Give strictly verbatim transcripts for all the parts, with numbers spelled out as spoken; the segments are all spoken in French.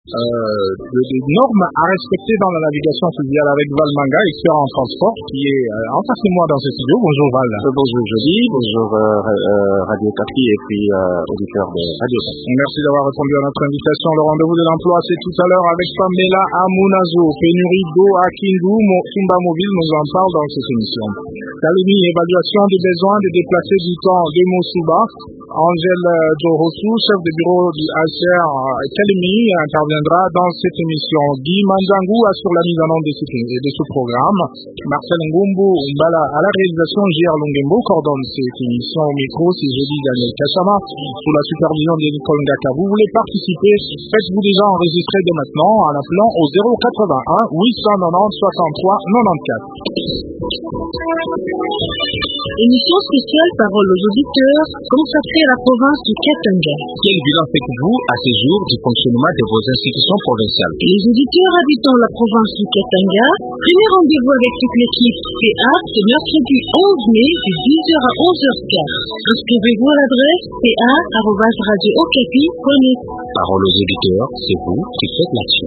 euh, de, des normes à respecter dans la navigation fluviale avec Val Manga, expert en transport, qui est euh, en face de moi dans ce studio. Bonjour Val. Euh, bonjour Jody, bonjour euh, euh, Radio Capi et puis euh, auditeur de Radio Capi. Merci d'avoir répondu à notre invitation. Le rendez-vous de l'emploi, c'est tout à l'heure avec Pamela Amunazo. Pénurie d'eau à Kindu, Sumba Mobile nous en parle dans cette émission. Kalemi, évaluation des besoins des déplacés du temps de Mosuba. Angèle Dorosu, chef de bureau du H R Kalemi, interviendra dans cette émission. Guy Manzangu assure la mise en œuvre de ce, de ce programme. Marcel Ngumbu Mbala à la réalisation, J R Longembo coordonne cette émission au micro, c'est jeudi Daniel Kachama, sous la supervision de Nicole Ngaka. Vous voulez participer? Faites-vous déjà enregistrer dès maintenant en appelant au zéro quatre-vingt-un huit cent quatre-vingt-dix soixante-trois quatre-vingt-quatorze. Émission spéciale Parole aux auditeurs consacrée à la province du Katanga. Quel bilan faites-vous à ce jour du fonctionnement de vos institutions provinciales? Les auditeurs habitant la province du Katanga, premier rendez-vous avec toute l'équipe P A, c'est mercredi onze mai de dix heures à onze heures quinze. Inscrivez-vous à l'adresse p a arobase radio okapi point net. Parole aux auditeurs, c'est vous qui faites l'action.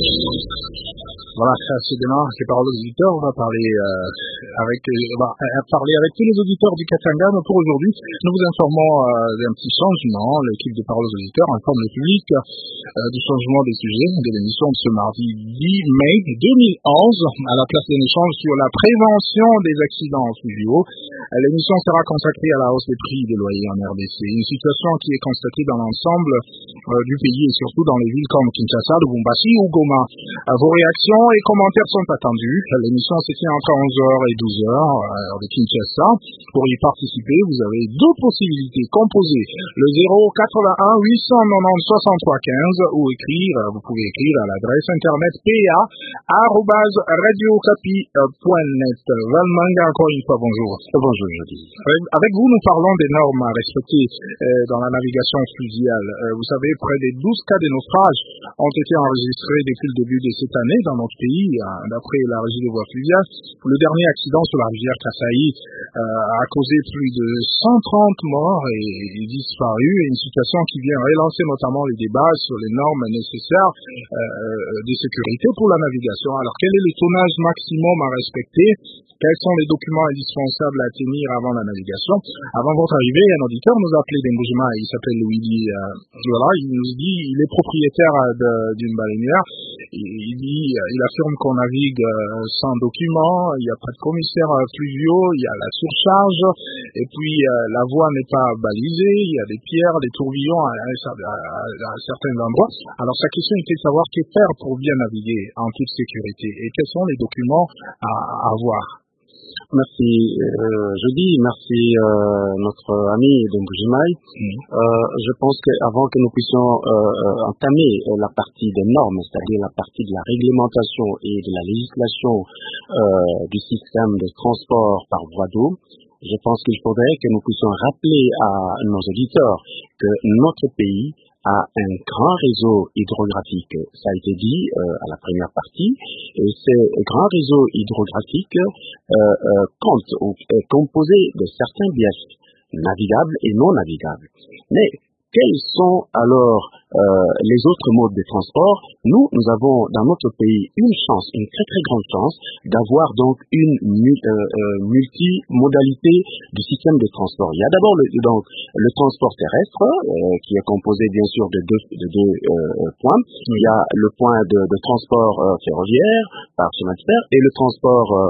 Voilà, c'est demain, c'est Parole aux auditeurs. On va parler euh, avec, on va parler avec tous les auditeurs du Katanga. Mais pour aujourd'hui, nous vous informons euh, d'un petit changement. L'équipe de Parole aux auditeurs informe le public euh, du changement des sujets de l'émission de ce mardi dix mai deux mille onze. À la place d'un échange sur la prévention des accidents fluviaux, l'émission sera consacrée à la hausse des prix des loyers en R D C. Une situation qui est constatée dans l'ensemble euh, du pays et surtout dans les villes comme Kinshasa, Lubumbashi ou Goma. Euh, vos réactions et commentaires sont attendus. L'émission se tient entre onze heures et douze heures euh, de Kinshasa. Pour y participer, vous avez deux possibilités. Composer le zéro quatre-vingt-un huit cent quatre-vingt-dix soixante-trois quinze ou écrire, vous pouvez écrire à l'adresse internet p a arobase radio okapi point net. Val Manga, encore une fois, bonjour. Bonjour Jody. Avec vous, nous parlons des normes à respecter euh, dans la navigation fluviale. Euh, vous savez, près des douze cas de naufrage ont été enregistrés depuis le début de cette année dans notre pays, hein, d'après la régie des voies fluviales. Le dernier accident sur la rivière Kasaï euh, a causé plus de cent trente morts et, et disparus, et une situation qui vient relancer notamment les débats sur les normes nécessaires euh, de sécurité pour la navigation. Alors, quel est le tonnage maximum à respecter? Quels sont les documents indispensables à tenir avant la navigation? Avant votre arrivée, un auditeur nous a appelé d'Embujima, il s'appelle Louis. Euh, voilà, il nous dit, il est propriétaire d'une baleinière. Il, il dit, il affirme qu'on navigue euh, sans documents, il n'y a pas de commissaire euh, fluviaux, il y a la surcharge, et puis euh, la voie n'est pas balisée, il y a des pierres, des tourbillons à, à, à, à certains endroits. Alors sa question était de savoir que faire pour bien naviguer en toute sécurité et quels sont les documents à, à avoir. Merci euh, Jody, merci euh, notre ami Dembujimai. Mmh. Euh, je pense qu'avant que nous puissions euh, entamer la partie des normes, c'est-à-dire la partie de la réglementation et de la législation euh, du système de transport par voie d'eau, je pense qu'il faudrait que nous puissions rappeler à nos auditeurs que notre pays a un grand réseau hydrographique. Ça a été dit euh, à la première partie. Et ce grand réseau hydrographique euh, euh, compte ou est composé de certains biefs navigables et non navigables. Mais quels sont alors euh, les autres modes de transport? Nous, nous avons dans notre pays une chance, une très très grande chance d'avoir donc une mu euh, euh, multimodalité du système de transport. Il y a d'abord le, donc le transport terrestre euh, qui est composé bien sûr de deux, de deux euh, points. Il y a le point de, de transport euh, ferroviaire par chemin de fer et le transport euh,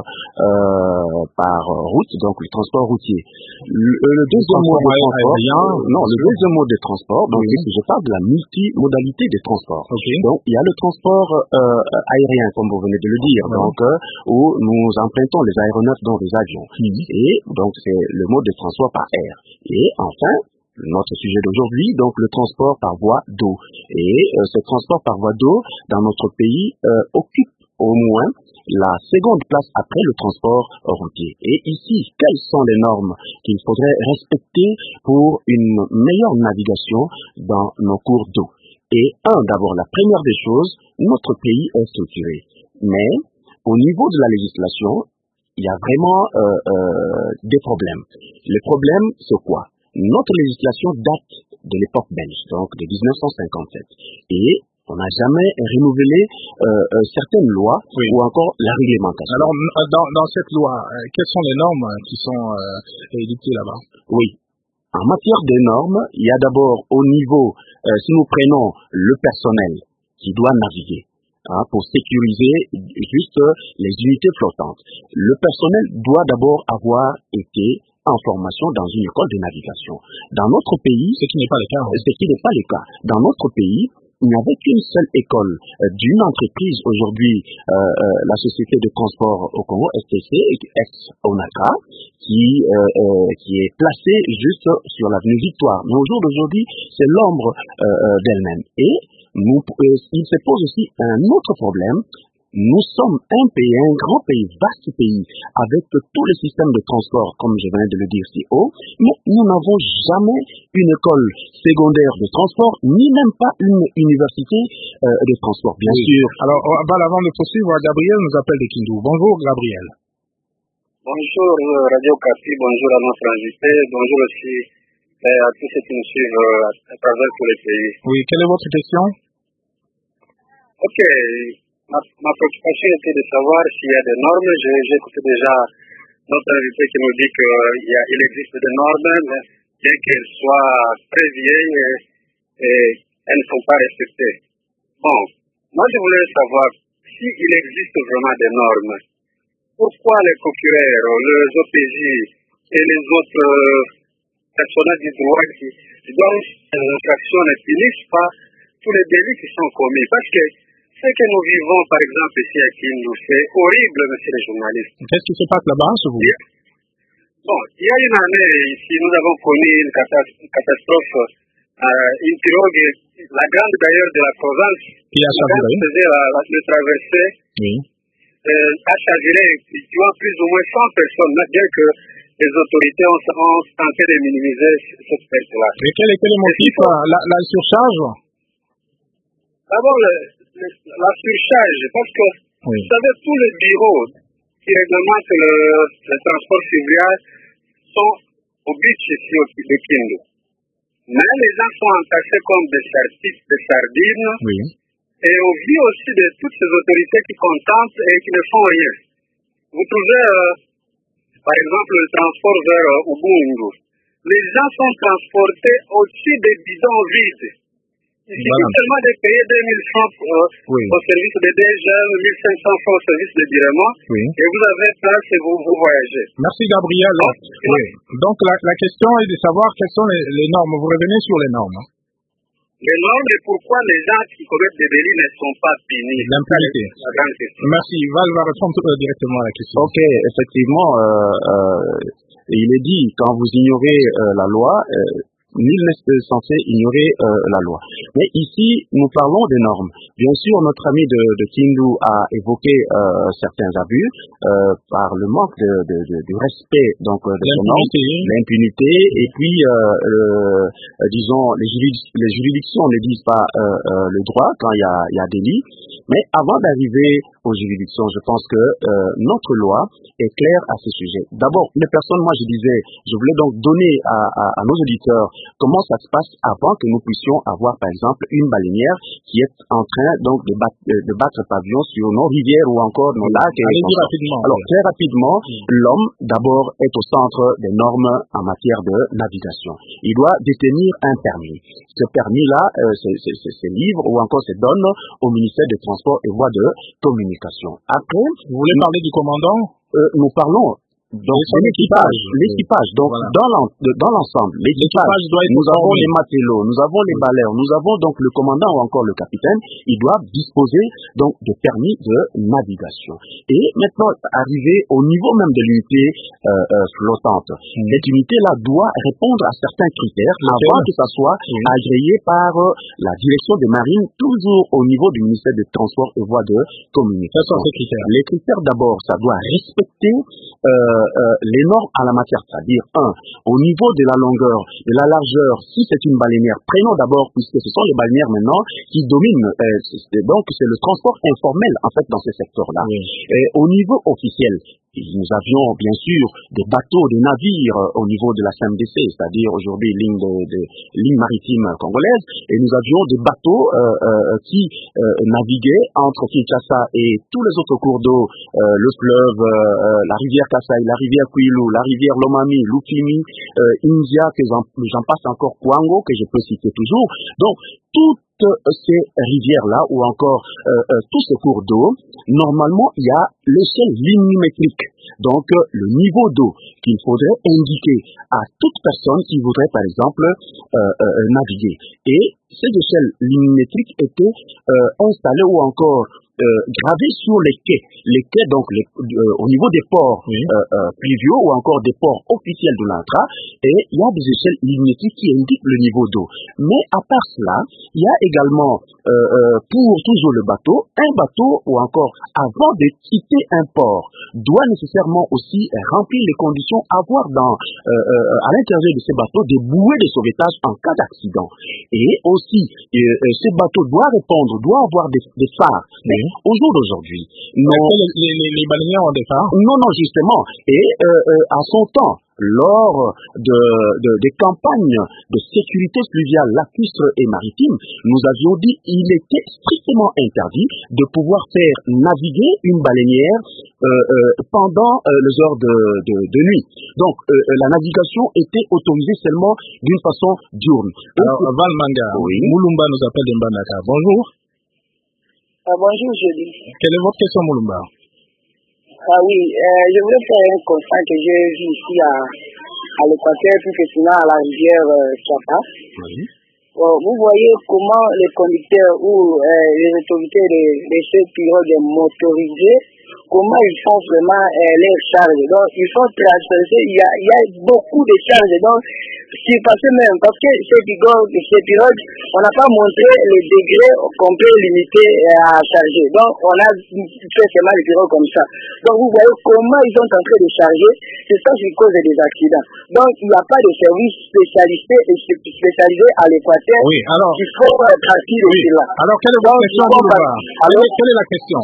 euh, par route, donc le transport routier. Le, le deuxième mode de transport, euh, non, le deuxième mode de transport, donc oui. Je parle de la multimodalité des transports. Okay. Donc il y a le transport euh, aérien, comme vous venez de le dire, ouais. donc euh, où nous empruntons les aéronefs dans les avions. Mmh. Et donc c'est le mode de transport par air. Et enfin, notre sujet d'aujourd'hui, donc le transport par voie d'eau. Et euh, ce transport par voie d'eau dans notre pays euh, occupe au moins la seconde place après le transport routier. Et ici, quelles sont les normes qu'il faudrait respecter pour une meilleure navigation dans nos cours d'eau? Et un, d'abord, la première des choses, notre pays est structuré. Mais au niveau de la législation, il y a vraiment euh, euh, des problèmes. Les problèmes, c'est quoi? Notre législation date de l'époque belge, donc de dix-neuf cent cinquante-sept. Et On n'a jamais renouvelé euh, euh, certaines lois oui. ou encore la réglementation. Alors, dans, dans cette loi, euh, quelles sont les normes qui sont euh, édictées là-bas? Oui. En matière des normes, il y a d'abord au niveau, euh, si nous prenons le personnel qui doit naviguer, hein, pour sécuriser juste les unités flottantes, le personnel doit d'abord avoir été en formation dans une école de navigation. Dans notre pays, ce qui n'est pas le cas, ce qui n'est pas le cas. Dans notre pays, il n'y avait qu'une seule école euh, d'une entreprise aujourd'hui, euh, euh, la Société de transport au Congo, S T C, ex-ONATRA, qui, euh, euh, qui est placée juste sur l'avenue Victoire. Mais au jour d'aujourd'hui, c'est l'ombre euh, d'elle-même. Et nous, euh, il se pose aussi un autre problème. Nous sommes un pays, un grand pays, vaste pays, avec tous les systèmes de transport, comme je viens de le dire si haut, mais nous n'avons jamais une école secondaire de transport, ni même pas une université euh, de transport, bien oui. sûr. Alors, avant de poursuivre, Gabriel nous appelle de Kindu. Bonjour, Gabriel. Bonjour, Radio Kapi, bonjour à notre invité, bonjour aussi à tous ceux qui nous suivent à travers tous les pays. Oui, quelle est votre question? Ok. Ma, ma préoccupation était de savoir s'il y a des normes. J'ai, j'ai écouté déjà notre invité qui nous dit qu'il il existe des normes, mais bien qu'elles soient très vieilles et, et elles ne sont pas respectées. Bon, moi je voulais savoir s'il existe vraiment des normes. Pourquoi les procureurs, les O P J et les autres personnels du droit qui doivent faire l'infraction ne punissent pas tous les délits qui sont commis? Parce que ce que nous vivons, par exemple, ici à Kindu, c'est horrible, monsieur le journaliste. Qu'est-ce qui se passe là-bas, ce vous? Bon, il y a une année, ici, nous avons connu une catastrophe, euh, une pirogue, la grande d'ailleurs de la province, qui a chaviré, faisait la, la, le traversée, oui. euh, a chaviré, tuant plus ou moins cent personnes, bien que les autorités ont, ont tenté de minimiser cette perte-là. Mais quel était le motif? La, la surcharge? D'abord, le, le, la surcharge, parce que, oui. vous savez, tous les bureaux qui réglementent le, le transport fluvial sont au beach ici au de Kindu. Mais les gens sont entassés comme des, sartis, des sardines. Oui. Et au vu aussi de toutes ces autorités qui contentent et qui ne font rien. Vous trouvez, euh, par exemple, le transport vers euh, Ubundu. Les gens sont transportés au-dessus des bidons vides. Il suffit voilà. seulement de payer deux mille francs euh, oui. au service de D G, mille cinq cents francs au service de virement, oui. et vous avez place et vous, vous voyagez. Merci Gabriel. Donc, oui. Donc la, la question est de savoir quelles sont les, les normes. Vous revenez sur les normes. Les normes et pourquoi les gens qui commettent des délits ne sont pas punis. L'impunité. Merci. Val va répondre directement à la question. Ok, effectivement, euh, euh, il est dit, quand vous ignorez euh, la loi, euh, nul n'est censé ignorer euh, la loi. Mais ici, nous parlons des normes. Bien sûr, notre ami de, de Kindu a évoqué euh, certains abus euh, par le manque de, de, de, de respect donc de ces normes, l'impunité, et puis, euh, euh, disons, les, juridic les juridictions ne disent pas euh, euh, le droit quand il y a, y a délit. Mais avant d'arriver aux juridictions, je pense que euh, notre loi est claire à ce sujet. D'abord, les personnes, moi je disais, je voulais donc donner à, à, à nos auditeurs comment ça se passe avant que nous puissions avoir, par exemple, une baleinière qui est en train donc de battre, de battre pavillon sur nos rivières ou encore nos lacs. Allez-y rapidement. Alors, très rapidement, mmh. l'homme, d'abord, est au centre des normes en matière de navigation. Il doit détenir un permis. Ce permis-là, euh, se livre ou encore se donne au ministère des Transports et Voies de Communication. Après, vous voulez parler du commandant? euh, Nous parlons donc de l'équipage, l'équipage. Donc voilà. dans l'ensemble, l'équipage, nous avons les matelots, nous avons les baleurs, nous avons donc le commandant ou encore le capitaine. Ils doivent disposer donc de permis de navigation. Et maintenant, arriver au niveau même de l'unité euh, euh, flottante, mmh. cette unité-là doit répondre à certains critères okay. avant que ça soit mmh. agréé par euh, la direction des marines, toujours au niveau du ministère des Transports et Voies de Communication. Ces critères. Les critères d'abord, ça doit respecter euh, Euh, les normes à la matière, c'est-à-dire, un, au niveau de la longueur, de la largeur, si c'est une baleinière, prenons d'abord, puisque ce sont les baleinières maintenant qui dominent, euh, donc c'est le transport informel, en fait, dans ce secteur-là. Oui. Et au niveau officiel, nous avions bien sûr des bateaux, des navires euh, au niveau de la C M D C, c'est-à-dire aujourd'hui ligne, de, de, ligne maritime congolaise, et nous avions des bateaux euh, euh, qui euh, naviguaient entre Kinshasa et tous les autres cours d'eau, euh, le fleuve, euh, la rivière Kasaï, la rivière Kwilu, la rivière Lomami, Lukimi, euh, India, que j'en, j'en passe encore Kwango, que je peux citer toujours. Donc, toutes ces rivières-là, ou encore euh, euh, tous ces cours d'eau, normalement, il y a l'échelle linémétrique. Donc, euh, le niveau d'eau qu'il faudrait indiquer à toute personne qui voudrait, par exemple, euh, euh, naviguer. Et ces échelles linémétriques étaient euh, installées ou encore Euh, gravés sur les quais, les quais donc les, euh, au niveau des ports oui. euh, euh, pluviaux ou encore des ports officiels de l'A N T R A, et il y a des échelles linémétriques qui indiquent le niveau d'eau. Mais à part cela, il y a également euh, euh, pour toujours le bateau, un bateau ou encore avant de quitter un port doit nécessairement aussi euh, remplir les conditions, avoir dans euh, euh, à l'intérieur de ces bateaux des bouées de sauvetage en cas d'accident. Et aussi, euh, euh, ces bateaux doivent répondre, doivent avoir des, des phares. Oui. Au jour d'aujourd'hui, non, les, les, les baleiniers ont des phares? Non, non, justement. Et euh, euh, à son temps, lors de, de, des campagnes de sécurité fluviale, lacustre et maritime, nous avions dit qu'il était strictement interdit de pouvoir faire naviguer une baleinière euh, euh, pendant euh, les heures de, de, de nuit. Donc, euh, la navigation était autorisée seulement d'une façon diurne. Alors, Val Manga, oui. Moulumba nous appelle de Mbandaka. Bonjour. Ah, bonjour, Julie. Quelle est votre question, Moulumba? Ah oui, euh, je voulais faire un constat que j'ai vu ici à, à l'Équateur, plus que sinon à la rivière euh, Chapa. Oui. Bon, vous voyez comment les conducteurs ou euh, les autorités de, de ces pirogues motorisées, comment ils font vraiment euh, les charges. Donc, ils font transférer, il y a, il y a beaucoup de charges. Donc, c'est passé même, parce que ces pirogues, ces pirogues, on n'a pas montré les degrés complets limités à charger. Donc, on a fait seulement les pirogues comme ça. Donc, vous voyez comment ils sont en train de charger. C'est ça qui cause des accidents. Donc, il n'y a pas de service spécialisé et spécialisé à l'Équateur. Oui, alors. Il faut partir de oui. là. Alors, quelle est votre question, Moulumba? Alors, quelle est la question?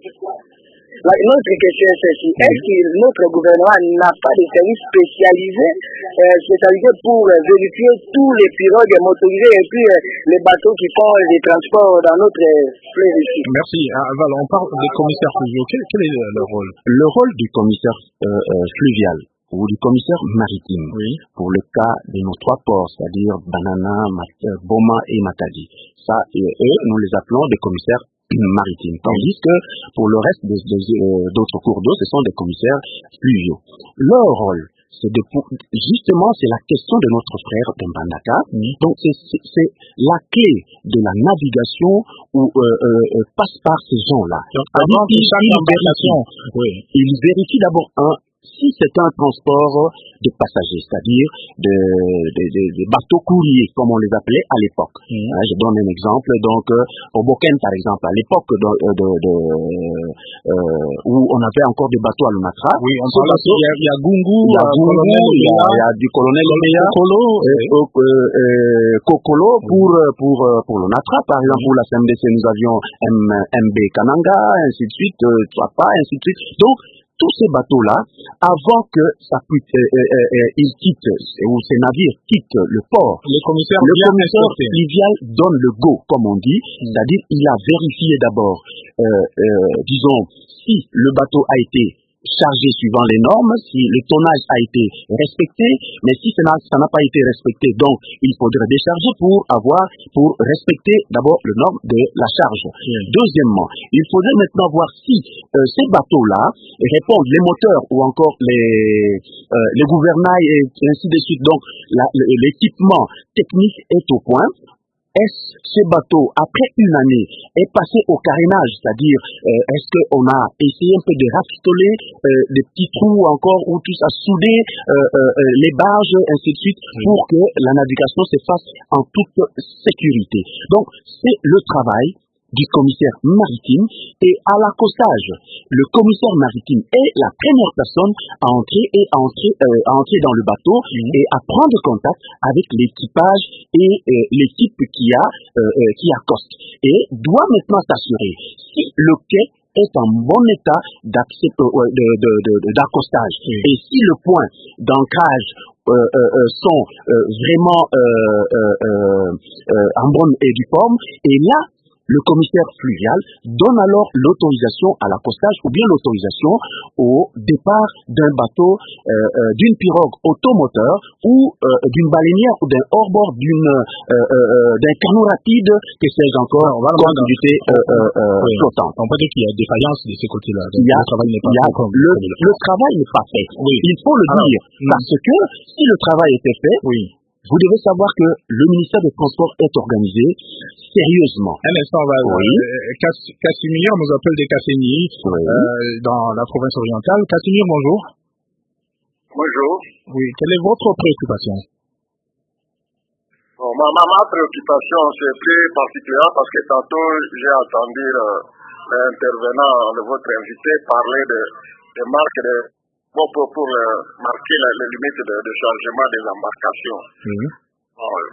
La, notre question est celle-ci. Oui. Est-ce que notre gouvernement n'a pas de service spécialisé, euh, spécialisé pour euh, vérifier tous les pirogues motorisées et puis euh, les bateaux qui font euh, les transports dans notre fleuve ici? Merci. Ah, Val, on parle des commissaires fluviaux. Quel, quel est le rôle? Le rôle du commissaire euh, euh, fluvial ou du commissaire maritime, oui. Pour le cas de nos trois ports, c'est-à-dire Banana, Mat- Boma et Matadi. Ça, et, et nous les appelons des commissaires maritimes. Tandis que pour le reste des, des, euh, d'autres cours d'eau, ce sont des commissaires fluviaux. Leur rôle, c'est de, justement, c'est la question de notre frère de Mbandaka. Mm. Donc, c'est, c'est, c'est la clé de la navigation où euh, euh, passe par ces gens-là. Donc, avant ils, chaque ils, vérifient, oui. Ils vérifient d'abord un. Si c'est un transport de passagers, c'est-à-dire de, de, de, de bateaux courriers, comme on les appelait à l'époque. Mmh. Hein, je donne un exemple. Donc, euh, au Boken, par exemple, à l'époque de, de, de, euh, où on avait encore des bateaux à Lumatra. Oui, on parle bateau, il, y a, il y a Gungu, il y a, Gungu, il y a, il y a du colonel Omeya, Kokolo, euh, euh, euh, Kokolo pour, mmh. pour, pour le Natra. Par exemple, pour la C M D C, nous avions M, MB Kananga, ainsi de suite, euh, Twapa, ainsi de suite. Donc, tous ces bateaux-là, avant que ça puisse, euh, euh, euh, ils quittent, ou ces navires quittent le port, le commissaire, le commissaire fluvial donne le go, comme on dit, mmh. C'est-à-dire il a vérifié d'abord, euh, euh, disons, si le bateau a été chargé suivant les normes, si le tonnage a été respecté, mais si ça n'a, ça n'a pas été respecté, donc il faudrait décharger pour avoir, pour respecter d'abord le norme de la charge. Mmh. Deuxièmement, il faudrait maintenant voir si euh, ces bateaux-là répondent, les moteurs ou encore les, euh, les gouvernails et ainsi de suite, donc la, l'équipement technique est au point. Est-ce ce bateau, après une année, est passé au carénage, c'est-à-dire euh, est-ce qu'on a essayé un peu de rafistoler euh, des petits trous encore ou tout ça, souder euh, euh, les barges, ainsi de suite, pour que la navigation se fasse en toute sécurité. Donc, c'est le travail du commissaire maritime, et à l'accostage, le commissaire maritime est la première personne à entrer et à entrer, euh, à entrer dans le bateau mmh. et à prendre contact avec l'équipage et euh, l'équipe qui a euh, euh, qui accoste, et doit maintenant s'assurer si le quai est en bon état d'accès, euh, de, de, de, de, d'accostage. Oui. Et si le point d'ancrage euh, euh, sont euh, vraiment euh, euh, euh, euh, en bonne et due forme, et là, le commissaire fluvial donne alors l'autorisation à l'accostage ou bien l'autorisation au départ d'un bateau, euh, euh, d'une pirogue automoteur ou euh, d'une baleinière ou d'un hors-bord, d'une, euh, euh, d'un canot rapide, que sais-je encore, comme unité euh, euh, oui. flottante. On peut dire qu'il y a des défaillance de ces côtés-là. Il y a, le travail n'est pas fait. Le, le travail n'est pas fait. Oui. Il faut le alors, dire. Mm. Parce que si le travail était fait, oui. Vous devez savoir que le ministère des Transports est organisé sérieusement. Un instant, on va. Oui. Euh, Casimir nous appelle des Cassini, oui. euh, dans la province orientale. Casimir, bonjour. Bonjour. Oui. Quelle est votre préoccupation? Bon, ma, ma, ma préoccupation, c'est plus particulière parce que tantôt, j'ai entendu euh, l'intervenant de votre invité parler de, de marques de. Bon, pour, pour euh, marquer la, les limites de, de chargement des embarcations. Mmh. Bon, euh,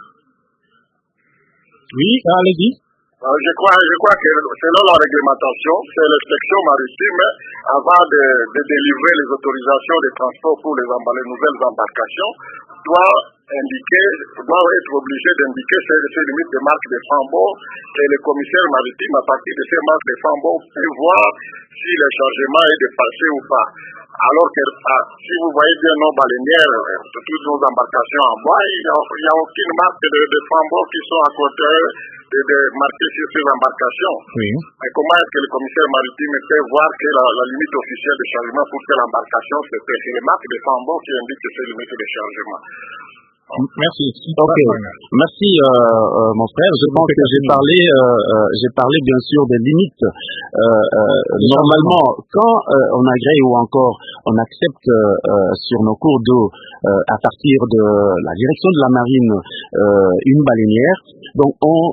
oui, allez-y. Euh, je, crois, je crois que selon la réglementation, c'est l'inspection maritime, avant de, de délivrer les autorisations de transport pour les, les nouvelles embarcations, doit indiquer, doit être obligé d'indiquer ces, ces limites de marque de flambeau, et le commissaire maritime, à partir de ces marques de flambeau, peut voir si le chargement est dépassé ou pas. Alors que ah, si vous voyez bien nos baleinières, de toutes nos embarcations en bois, il n'y a, a aucune marque de, de flambeau qui sont à côté de, de marquées sur ces embarcations. Oui. Mais comment est-ce que le commissaire maritime peut voir que la, la limite officielle de chargement pour telle embarcation, c'est les marques de flambeau qui indiquent ces limites de chargement? Merci. Ok. Merci, euh, euh, mon frère. Je pense que j'ai parlé, euh, euh, j'ai parlé bien sûr des limites. Euh, euh, normalement, quand euh, on agrée ou encore on accepte euh, sur nos cours d'eau, euh, à partir de la direction de la marine, euh, une baleinière, donc on,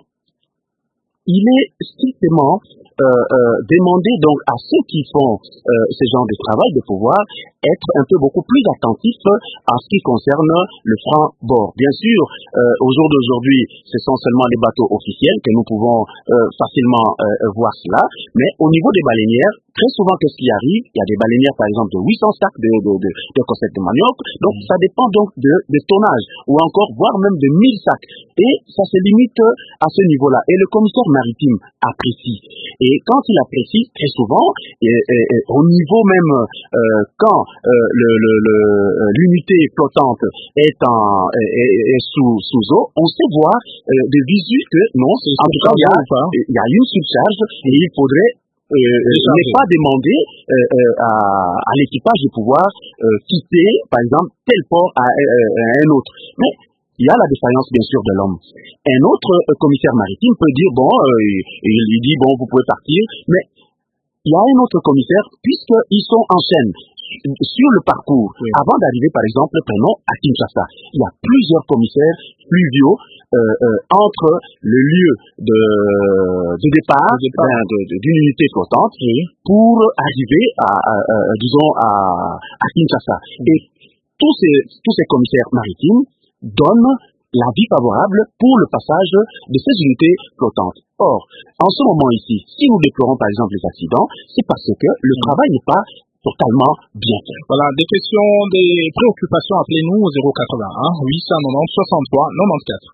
il est strictement Euh, euh, demander donc à ceux qui font euh, ce genre de travail de pouvoir être un peu beaucoup plus attentifs à ce qui concerne le franc bord. Bien sûr, euh, au jour d'aujourd'hui, ce sont seulement les bateaux officiels que nous pouvons euh, facilement euh, voir cela, mais au niveau des baleinières, très souvent, qu'est-ce qui arrive? Il y a des baleinières, par exemple, de huit cents sacs de, de, de, de concept de manioc, donc ça dépend donc de, de tonnage, ou encore, voire même de mille sacs. Et ça se limite à ce niveau-là. Et le commissaire maritime apprécie. Et quand il apprécie, très souvent, et, et, et, au niveau même, euh, quand euh, le, le, le, l'unité flottante est, en, est, est sous, sous eau, on sait voir euh, de visu que non, en tout cas, il y, a, il y a une surcharge et il faudrait Euh, n'est pas demandé euh, euh, à, à l'équipage de pouvoir euh, quitter, par exemple, tel port à, euh, à un autre. Mais il y a la défaillance, bien sûr, de l'homme. Un autre euh, commissaire maritime peut dire, bon, euh, il lui dit, bon, vous pouvez partir, mais il y a un autre commissaire, puisqu'ils sont en chaîne sur le parcours, oui. Avant d'arriver, par exemple, prenons à Kinshasa, il y a plusieurs commissaires fluviaux euh, euh, entre le lieu de, de départ, de départ. Ben, de, de, d'une unité flottante, oui. Pour arriver à, à, à disons, à, à Kinshasa. Oui. Et tous ces, tous ces commissaires maritimes donnent l'avis favorable pour le passage de ces unités flottantes. Or, en ce moment ici, si nous déplorons par exemple les accidents, c'est parce que le oui. Travail n'est pas totalement bien fait. Voilà, des questions, des préoccupations, appelez-nous au zéro quatre-vingt-un huit cent quatre-vingt-dix soixante-trois quatre-vingt-quatorze.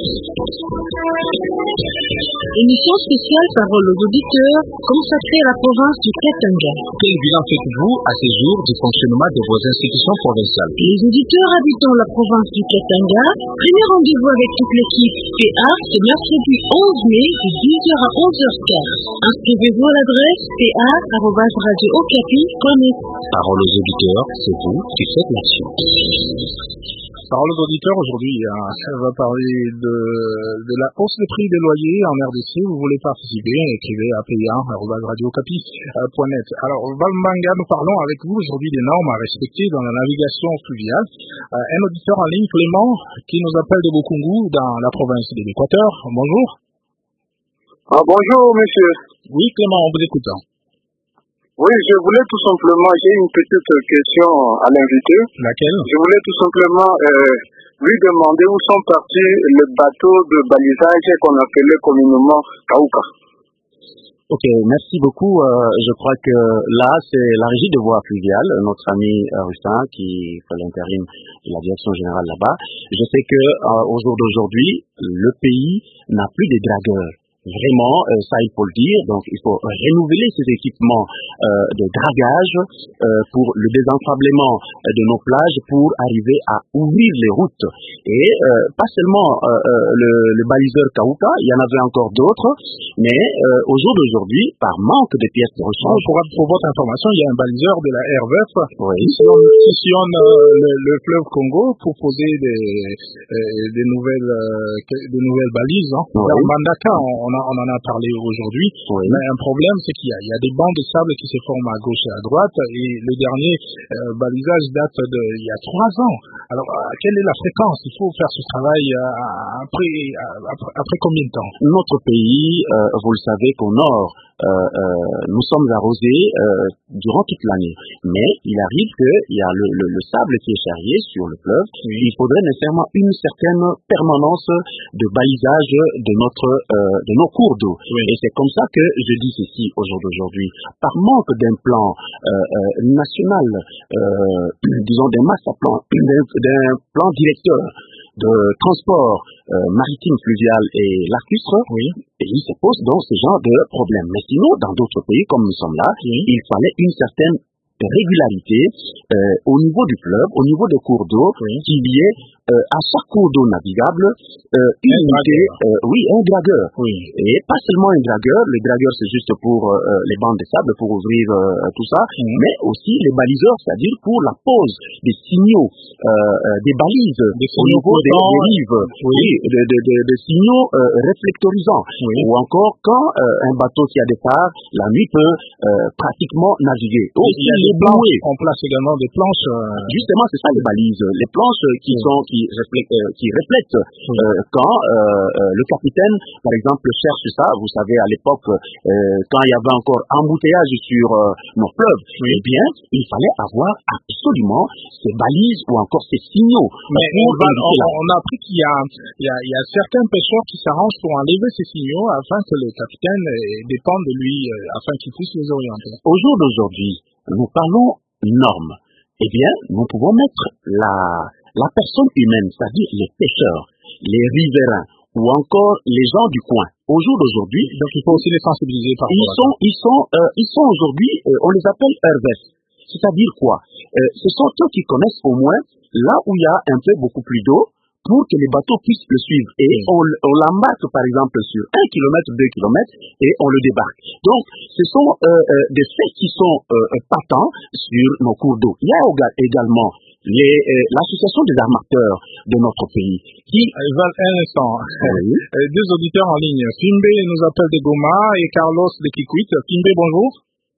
Émission spéciale Parole aux auditeurs consacrée à la province du Katanga. Quel bilan faites-vous à ces jours du fonctionnement de vos institutions provinciales? Les auditeurs habitant la province du Katanga, premier rendez-vous avec toute l'équipe P A ce mercredi onze mai de dix heures à onze heures quinze. Inscrivez-vous à l'adresse p a arobase radio okapi point net. Parole aux auditeurs, c'est vous qui faites l'action. Parole aux auditeurs, aujourd'hui, hein, on va parler de, de la hausse des prix des loyers en R D C. Vous voulez participer, écrivez à p a arobase radio okapi point net. Alors, Valmanga, nous parlons avec vous aujourd'hui des normes à respecter dans la navigation fluviale. Euh, un auditeur en ligne, Clément, qui nous appelle de Bukungu, dans la province de l'Équateur. Bonjour. Ah, bonjour, monsieur. Oui, Clément, on vous écoute. Oui, je voulais tout simplement, j'ai une petite question à l'invité. Laquelle? Je voulais tout simplement euh, lui demander où sont partis les bateaux de balisage qu'on appelait communément Kauka. Ok, merci beaucoup. Euh, je crois que là, c'est la régie de voies fluviales, notre ami euh, Rustin, qui fait l'intérim de la direction générale là-bas. Je sais que euh, au jour d'aujourd'hui, le pays n'a plus de dragueurs. Vraiment, euh, ça il faut le dire, donc il faut renouveler ces équipements euh, de dragage euh, pour le désenfablement euh, de nos plages pour arriver à ouvrir les routes. Et euh, pas seulement euh, euh, le, le baliseur Kauka, il y en avait encore d'autres, mais euh, au jour d'aujourd'hui, par manque de pièces de rechange... Pour, pour votre information, il y a un baliseur de la R V F oui. qui sillonne, qui sillonne euh, le, le fleuve Congo pour poser des, euh, des, nouvelles, euh, des nouvelles balises. Hein. Oui. Dans Mbandaka, on, on, a, on en a parlé aujourd'hui, oui. mais un problème, c'est qu'il y a, il y a des bancs de sable qui se forment à gauche et à droite, et le dernier euh, balisage date d'il y a trois ans. Alors, euh, quelle est la fréquence? Il faut faire ce travail euh, après, après, après combien de temps? Notre pays, euh, vous le savez qu'au nord, euh, euh, nous sommes arrosés euh, durant toute l'année. Mais il arrive qu'il y a le, le, le sable qui est charrié sur le fleuve. Oui. Il faudrait nécessairement une certaine permanence de balisage de notre euh, de nos cours d'eau. Oui. Et c'est comme ça que je dis ceci au jour d'aujourd'hui. Par manque d'un plan euh, euh, national, euh, disons d'un master plan, d'un, d'un plan directeur de transport euh, maritime, fluvial et lacustre, oui. Et il se pose donc ce genre de problème. Mais sinon, dans d'autres pays comme nous sommes là, oui. Il fallait une certaine régularité euh, au niveau du fleuve, au niveau des cours d'eau, oui. Qu'il y ait euh, à chaque cours d'eau navigable euh, une unité, euh, oui, un dragueur. Oui. Et pas seulement un dragueur, le dragueur c'est juste pour euh, les bancs de sable, pour ouvrir euh, tout ça, oui. Mais aussi les baliseurs, c'est-à-dire pour la pose des signaux, euh, euh, des balises des au niveau des, des rives, oui. Oui, de, de, de, de signaux euh, réflectorisants, oui. Ou encore quand euh, un bateau qui a des phares, la nuit peut euh, pratiquement naviguer. Aussi, il y a des planches, on place également des planches. Euh... Justement, c'est ça les balises, les planches qui oui. sont qui reflètent, euh, qui reflètent oui. euh, quand euh, euh, le capitaine, par exemple, cherche ça. Vous savez, à l'époque, euh, quand il y avait encore embouteillage sur euh, nos fleuves, oui. Eh bien, il fallait avoir absolument ces balises ou encore ces signaux. Mais on, va, on, on a appris qu'il y a, il y a, il y a certains pêcheurs qui s'arrangent pour enlever ces signaux afin que le capitaine dépende de lui, euh, afin qu'il puisse les orienter. Au jour d'aujourd'hui, nous parlons normes. Eh bien, nous pouvons mettre la, la personne humaine, c'est-à-dire les pêcheurs, les riverains, ou encore les gens du coin. Au jour d'aujourd'hui, donc il faut aussi les sensibiliser par ils sont, ils sont, euh, ils sont aujourd'hui, euh, on les appelle R V F. C'est-à-dire quoi? euh, Ce sont ceux qui connaissent au moins là où il y a un peu beaucoup plus d'eau, pour que les bateaux puissent le suivre. Et mmh. on, on l'embarque, par exemple, sur un kilomètre, deux kilomètres, et on le débarque. Donc, ce sont euh, euh, des faits qui sont euh, patents sur nos cours d'eau. Il y a également les, euh, l'association des armateurs de notre pays, qui... Val, un instant. Oui. Deux auditeurs en ligne. Fimbe nous appelle de Goma et Carlos de Kikwit. Fimbe, bonjour.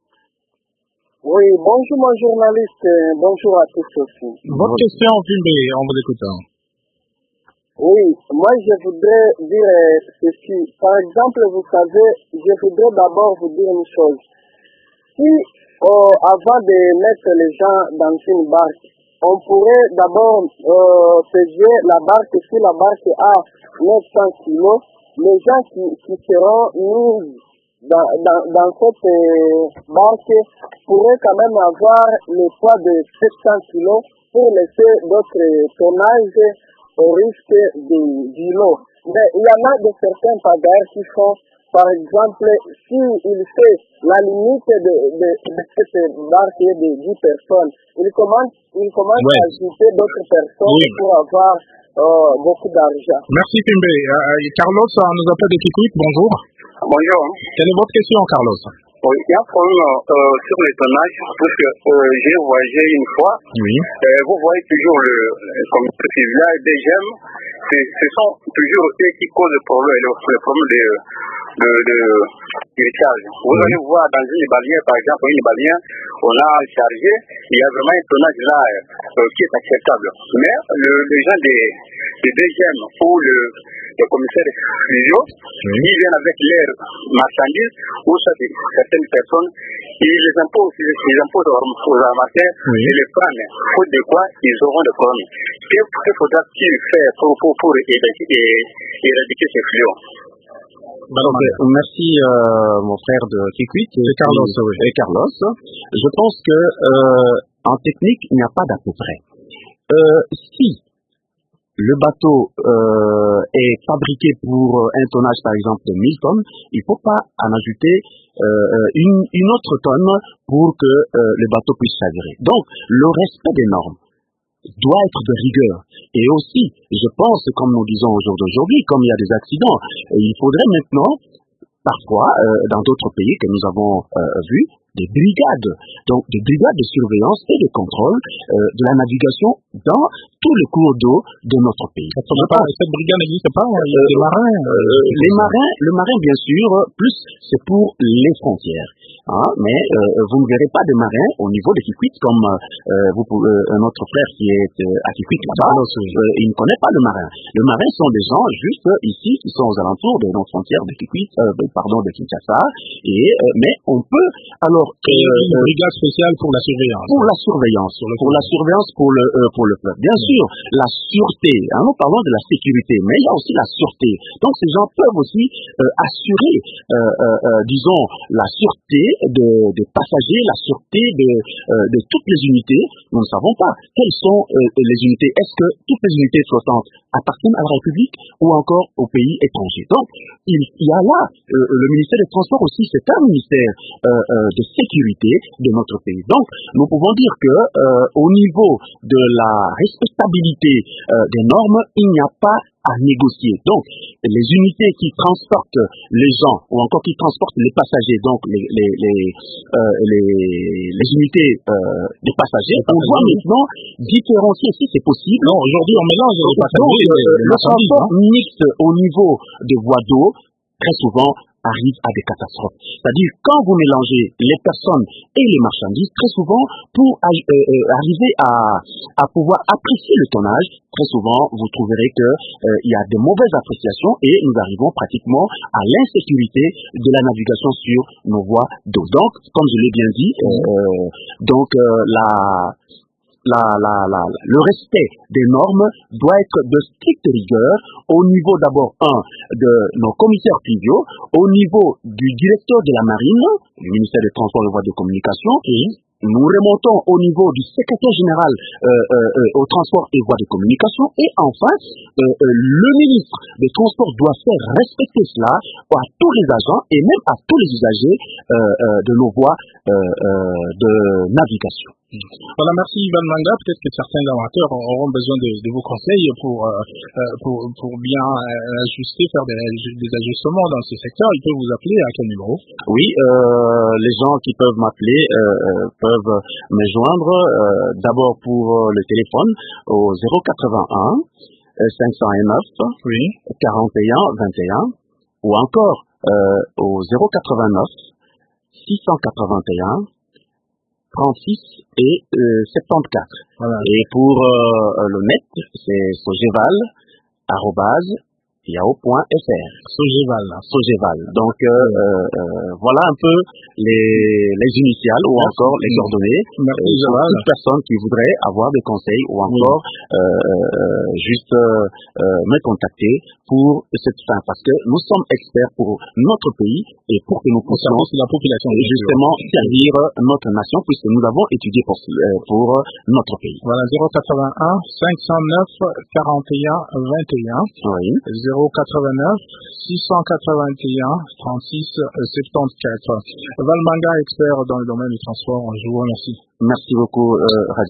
Oui, bonjour mon journaliste. Bonjour à tous aussi. Votre bonjour. Question, Fimbe, en vous écoutant. Oui, moi je voudrais dire ceci. Par exemple, vous savez, je voudrais d'abord vous dire une chose. Si euh, avant de mettre les gens dans une barque, on pourrait d'abord euh, peser la barque, si la barque a neuf cents kilos, les gens qui, qui seront mis dans, dans, dans cette euh, barque pourraient quand même avoir le poids de sept cents kilos pour laisser d'autres tonnages au risque de, du lot. Mais il y en a de certains pagaires qui font, par exemple, s'il fait la limite de, de, de cette barque de dix personnes, il commence, il commence ouais. à ajouter d'autres personnes oui. pour avoir euh, beaucoup d'argent. Merci Kimbe. Euh, Carlos nous appelle de Kikwit. Bonjour. Bonjour. Quelle est votre question, Carlos? Oui, il y a un problème euh, sur les tonnages, parce que euh, j'ai voyagé une fois. Oui. Euh, vous voyez toujours le, comme là, des gemmes, ce sont toujours eux qui causent le problème, le, le problème de, de, de, de charge. Vous oui. allez voir dans une balière, par exemple, une balière, on a chargé, il y a vraiment un tonnage là euh, qui est acceptable. Mais le, les gens des, des D G M ou le, le commissaire de fusion, oui. ils viennent avec leurs marchandises ou ça des certaines personnes, ils les imposent, ils les imposent aux armateurs oui. et les prennent. Faute de quoi, ils auront des problèmes. Que faudra-t-il faire pour, pour, pour éradiquer, éradiquer ces fléaux? Okay, merci euh, mon frère de Kikwit et Carlos. Oui. Et Carlos. Je pense que euh, en technique, il n'y a pas d'à peu près. Euh, si le bateau euh, est fabriqué pour un tonnage, par exemple, de mille tonnes, il ne faut pas en ajouter euh, une, une autre tonne pour que euh, le bateau puisse s'avérer. Donc, le respect des normes doit être de rigueur. Et aussi, je pense, comme nous disons au jour d'aujourd'hui, comme il y a des accidents, il faudrait maintenant, parfois, euh, dans d'autres pays que nous avons euh, vus, des brigades, donc des brigades de surveillance et de contrôle euh, de la navigation dans tous les cours d'eau de notre pays. Pas, cette brigade n'existe pas, il y a des marins. Euh, les marins, le marin bien sûr, plus c'est pour les frontières. Hein, mais euh, vous ne verrez pas de marins au niveau de Kikwit comme euh, vous, euh, un autre frère qui est euh, à Kikwit là-bas, euh, il ne connaît pas le marin. Le marin sont des gens juste ici qui sont aux alentours de nos frontières de Kikwit, euh, pardon, de Kinshasa. Et euh, mais on peut alors euh, une brigade spéciale pour la surveillance. Pour la surveillance, pour, pour la surveillance pour le euh, pour le fleuve. Bien sûr, la sûreté. Hein, nous parlons de la sécurité, mais il y a aussi la sûreté. Donc ces gens peuvent aussi euh, assurer, euh, euh, euh, disons, la sûreté de, des passagers, la sûreté de, euh, de toutes les unités. Nous ne savons pas quelles sont euh, les unités. Est-ce que toutes les unités flottantes appartiennent à la République ou encore aux pays étrangers? Donc, il, il y a là, euh, le ministère des Transports aussi, c'est un ministère euh, euh, de sécurité de notre pays. Donc, nous pouvons dire que euh, au niveau de la respectabilité euh, des normes, il n'y a pas à négocier. Donc, les unités qui transportent les gens ou encore qui transportent les passagers, donc les les les euh, les, les unités euh, des passagers, on doit maintenant différencier si c'est possible. Non, aujourd'hui on mélange les passagers. Donc, euh, le transport mixte au niveau des voies d'eau, très souvent, arrive à des catastrophes. C'est-à-dire, quand vous mélangez les personnes et les marchandises, très souvent, pour euh, euh, arriver à, à pouvoir apprécier le tonnage, très souvent, vous trouverez que euh, il y a de mauvaises appréciations et nous arrivons pratiquement à l'insécurité de la navigation sur nos voies d'eau. Donc, comme je l'ai bien dit, euh, donc euh, la La, la, la, le respect des normes doit être de stricte rigueur au niveau d'abord, un, de nos commissaires fluviaux, au niveau du directeur de la marine, du ministère des Transports et des Voies de Communication, et nous remontons au niveau du secrétaire général euh, euh, euh, au transport et voies de communication, et enfin, euh, euh, le ministre des Transports doit faire respecter cela à tous les agents et même à tous les usagers euh, euh, de nos voies euh, euh, de navigation. Voilà, merci Ivan Manga. Peut-être que certains amateurs auront besoin de, de vos conseils pour, euh, pour, pour bien ajuster, faire des, des ajustements dans ce secteur. Ils peuvent vous appeler à quel numéro? Oui, euh, les gens qui peuvent m'appeler euh, peuvent me joindre euh, d'abord pour euh, le téléphone au zéro quatre-vingt-un cinq cent neuf oui. quarante et un vingt et un ou encore euh, au zéro quatre-vingt-neuf six cent quatre-vingt-un trente-six et euh, soixante-quatorze. Voilà. Et pour euh, le net, c'est sogeval arobase yahoo point f r. Sogeval. Sogeval. Donc euh, euh, voilà un peu les, les initiales ou Merci. Encore les coordonnées. Merci euh, pour toute personne qui voudrait avoir des conseils ou encore oui. euh, euh, juste euh, me contacter pour cette fin, parce que nous sommes experts pour notre pays et pour que nous puissions la population justement servir notre nation, puisque nous avons étudié pour, pour notre pays. Voilà, zéro quatre-vingt-un cinq cent neuf quarante et un vingt et un. Oui. zéro quatre-vingt-neuf six cent quatre-vingt-un trente-six soixante-quatorze. Val Manga, expert dans le domaine du transport. Je vous remercie. Merci beaucoup, euh,